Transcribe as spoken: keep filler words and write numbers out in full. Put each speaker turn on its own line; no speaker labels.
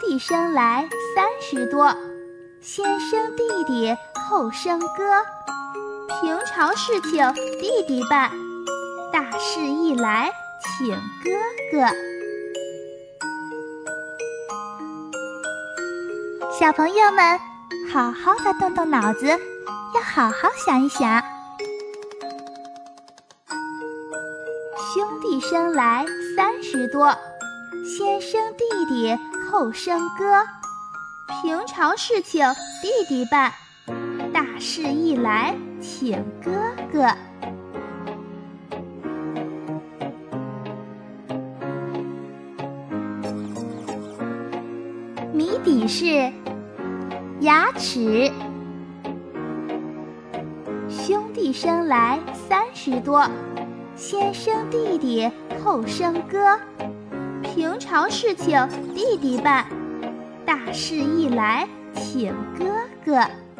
弟生来三十多，先生弟弟后生哥。平常事情弟弟办，大事一来请哥哥。小朋友们，好好的动动脑子，要好好想一想。兄弟生来三十多，先生弟弟后生哥。平常事情弟弟办，大事一来请哥哥。谜底是牙齿。兄弟生来三十多，先生弟弟后生哥。平常事情弟弟办，大事一来请哥哥。